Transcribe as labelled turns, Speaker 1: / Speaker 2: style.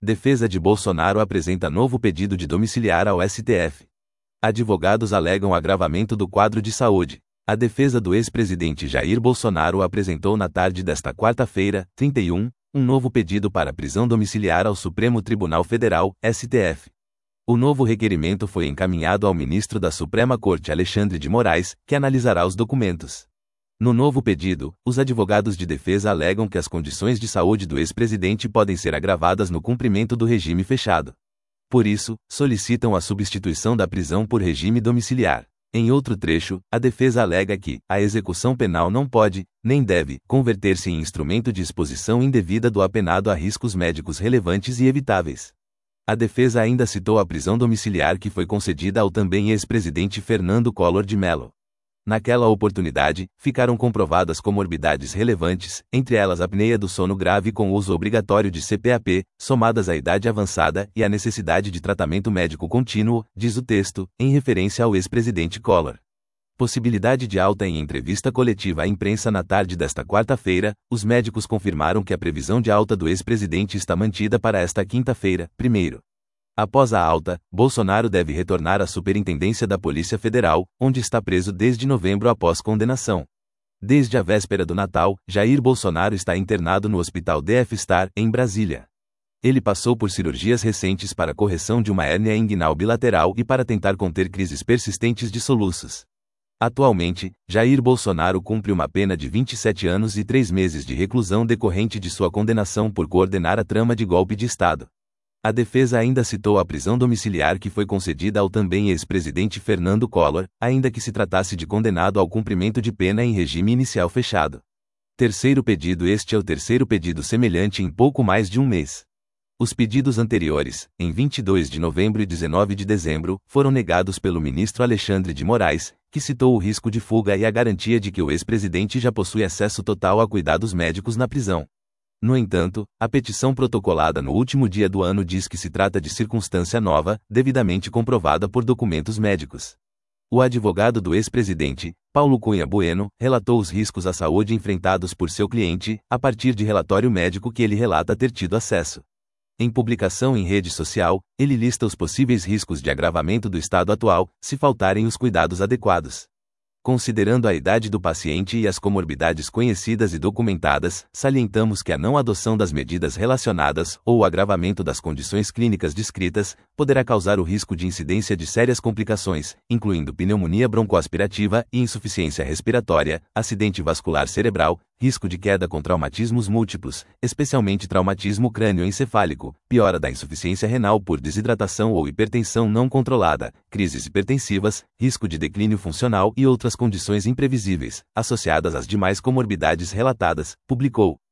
Speaker 1: Defesa de Bolsonaro apresenta novo pedido de domiciliar ao STF. Advogados alegam agravamento do quadro de saúde. A defesa do ex-presidente Jair Bolsonaro apresentou na tarde desta quarta-feira, 31, um novo pedido para prisão domiciliar ao Supremo Tribunal Federal, STF. O novo requerimento foi encaminhado ao ministro da Suprema Corte Alexandre de Moraes, que analisará os documentos. No novo pedido, os advogados de defesa alegam que as condições de saúde do ex-presidente podem ser agravadas no cumprimento do regime fechado. Por isso, solicitam a substituição da prisão por regime domiciliar. Em outro trecho, a defesa alega que a execução penal não pode, nem deve, converter-se em instrumento de exposição indevida do apenado a riscos médicos relevantes e evitáveis. A defesa ainda citou a prisão domiciliar que foi concedida ao também ex-presidente Fernando Collor de Mello. Naquela oportunidade, ficaram comprovadas comorbidades relevantes, entre elas a apneia do sono grave com uso obrigatório de CPAP, somadas à idade avançada e à necessidade de tratamento médico contínuo, diz o texto, em referência ao ex-presidente Collor. Possibilidade de alta. Em entrevista coletiva à imprensa na tarde desta quarta-feira, os médicos confirmaram que a previsão de alta do ex-presidente está mantida para esta quinta-feira, 1º. Após a alta, Bolsonaro deve retornar à Superintendência da Polícia Federal, onde está preso desde novembro após condenação. Desde a véspera do Natal, Jair Bolsonaro está internado no Hospital DF-Star, em Brasília. Ele passou por cirurgias recentes para correção de uma hérnia inguinal bilateral e para tentar conter crises persistentes de soluços. Atualmente, Jair Bolsonaro cumpre uma pena de 27 anos e 3 meses de reclusão decorrente de sua condenação por coordenar a trama de golpe de Estado. A defesa ainda citou a prisão domiciliar que foi concedida ao também ex-presidente Fernando Collor, ainda que se tratasse de condenado ao cumprimento de pena em regime inicial fechado. Terceiro pedido. Este é o terceiro pedido semelhante em pouco mais de um mês. Os pedidos anteriores, em 22 de novembro e 19 de dezembro, foram negados pelo ministro Alexandre de Moraes, que citou o risco de fuga e a garantia de que o ex-presidente já possui acesso total a cuidados médicos na prisão. No entanto, a petição protocolada no último dia do ano diz que se trata de circunstância nova, devidamente comprovada por documentos médicos. O advogado do ex-presidente, Paulo Cunha Bueno, relatou os riscos à saúde enfrentados por seu cliente, a partir de relatório médico que ele relata ter tido acesso. Em publicação em rede social, ele lista os possíveis riscos de agravamento do estado atual, se faltarem os cuidados adequados. Considerando a idade do paciente e as comorbidades conhecidas e documentadas, salientamos que a não adoção das medidas relacionadas ou o agravamento das condições clínicas descritas poderá causar o risco de incidência de sérias complicações, incluindo pneumonia broncoaspirativa e insuficiência respiratória, acidente vascular cerebral, risco de queda com traumatismos múltiplos, especialmente traumatismo crânioencefálico, piora da insuficiência renal por desidratação ou hipertensão não controlada, crises hipertensivas, risco de declínio funcional e outras condições imprevisíveis, associadas às demais comorbidades relatadas, publicou.